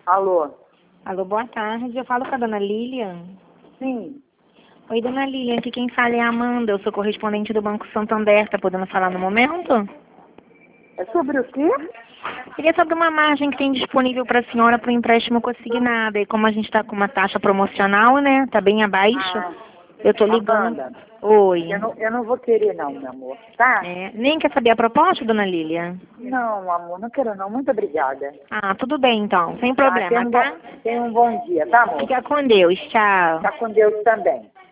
Alô? Alô, boa tarde. Eu falo com a dona Lilian. Sim. Oi, dona Lilian. Aqui quem fala é a Amanda. Eu sou correspondente do Banco Santander. Tá podendo falar no momento? É sobre o quê? Seria sobre uma margem que tem disponível para a senhora para o empréstimo consignado. E como a gente está com uma taxa promocional, né? Tá bem abaixo. Eu tô ligando. Amanda, Oi. eu não vou querer não, meu amor, tá? Nem quer saber a proposta, dona Lilian? Não, amor, não quero não. Muito obrigada. Ah, tudo bem então. Sem problema, tá? Tenha um bom dia, tá, amor? Fica com Deus. Tchau. Tá com Deus também.